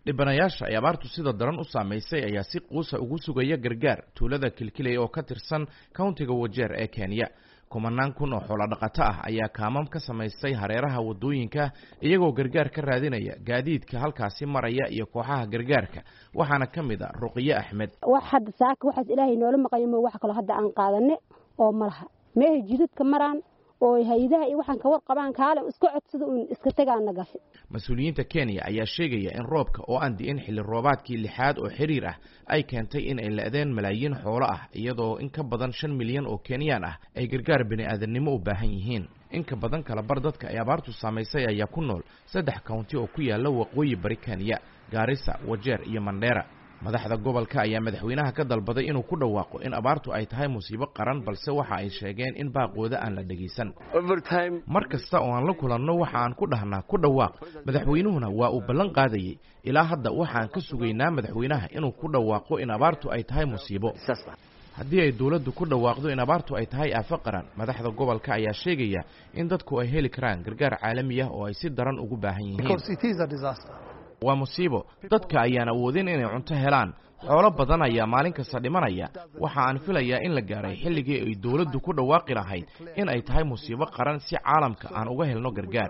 dhibanayaasha ay abaartu sida daran u saameysay ayaa si quusa ugu sugaya gargaar tuulada Kilkiley oo ka tirsan countiga Wajeer ee Kenya. kumanaan kun oo xoolo dhaqato ah ayaa kaamam ka samaystay hareeraha wadooyinka iyagoo gargaar ka raadinaya gaadiidka halkaasi maraya iyo kooxaha gargaarka waxaana kamid ah Ruqiye Axmed. wax hadda saaka waxaas Ilaahay noola maqayo wax kale hadda aan qaadanay oo malaha meey jidadka maraan oo hay'adaha iyo waxaan ka warqabaan kaalin isku codsada oo iska tagaan nagashay. Mas'uuliyiinta Kenya ayaa sheegaya in roobka oo aan diin xilli roobaadkii lixaad oo xiriir ah ay keentay in ay laadeen malaayiin xoolo ah iyadoo in ka badan 5 milyan oo Kenyan ah ay gargaar bini'aadanimo u baahan yihiin. in ka badan kala bar dadka ay abaartu saameysay ayaa ku nool 3 county oo ku yaala waqooyi bari Kenya, Garissa, Wajeer iyo Mandera. madaxda gobolka ayaa madaxweynaha ka dalbaday inuu ku dhawaaqo in abaartu ay tahay musiibo qaran balse waxa ay sheegeen in baaqooda aan la dhageysan. markasta oo aan la kulanno waxa aan ku dhahnaa ku dhawaaq madaxweynuhuna waa uu ballan qaadayay ilaa hadda waxaan ka sugaynaa madaxweynaha inuu ku dhawaaqo in abaartu ay tahay musiibo. haddii ay dawladdu ku dhawaaqdo in abaartu ay tahay aafo qaran madaxda gobolka ayaa sheegaya in dadku ay heli karaan gargaar caalami ah oo ay si daran ugu baahan yihiin. waa musiibo dadka ayaan awoodin inay cunto helaan xoolo badan ayaa maalin kasta dhimanaya waxa aan filayaa in la gaaray xilligii ay dawladdu ku dhawaaqi lahayd in ay tahay musiibo qaran si caalamka aan uga helno gargaar.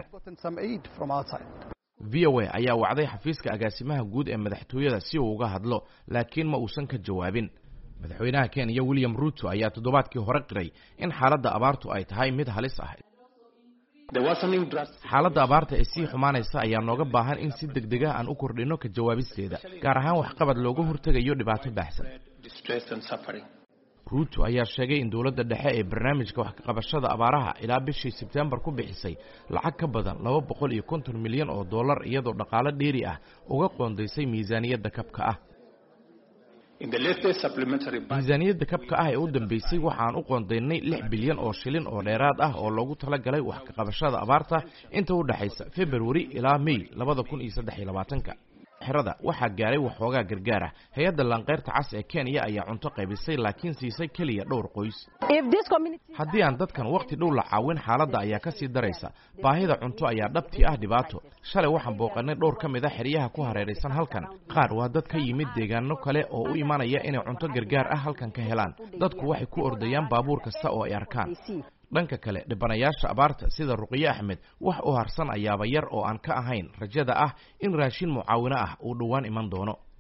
VOA ayaa wacday xafiiska agaasimaha guud ee madaxtooyada si uu uga hadlo laakiin ma uusan ka jawaabin. madaxweynaha Kenya William Ruto ayaa toddobaadkii hore qiray in xaaladda abaartu ay tahay mid halis ah. xaaladda abaarta ee sii xumaanaysa ayaa nooga baahan in si degdeg ah aan u kordhino ka jawaabisteeda gaar ahaan waxqabad looga hortagayo dhibaato baahsan. Ruto ayaa sheegay in dawladda dhexe ee barnaamijka wax ka qabashada abaaraha ilaa bishii September ku bixisay lacag ka badan 250 milyan oo dollar iyadoo dhaqaale dheeri ah uga qoondeysay miisaaniyadda kabka ah. miisaaniyadda kabka ah ee u dambeysay waxaan u qoondeynay 6 bilyan oo shilin oo dheeraad ah oo loogu talagalay wax ka qabashada abaarta inta u dhaxaysa February ilaa May 2023. xirada waxaa gaaray waxoogaa gargaar ah. hay'adda lanqeyrta cas ee Kenya ayaa cunto qaybisay laakiin siisay kaliya dhowr qoys. haddii aan dadkan waqti dhow la caawin xaaladda ayaa ka sii daraysa. baahida cunto ayaa dhabtii ah dhibaato. shalay waxaan booqanay dhowr ka mid ah xeryaha ku hareeraysan halkan. qaar waa dad ka yimid deegaano kale oo u imanaya inay cunto gargaar ah halkan ka helaan. dadku waxay ku ordayaan baabuur kasta oo ay arkaan. dhanka kale dhibanayaasha abaarta sida Ruqiye Axmed wax u harsan ayaaba yar oo aan ka ahayn rajada ah in raashin mucaawino ah uu dhawaan iman doono.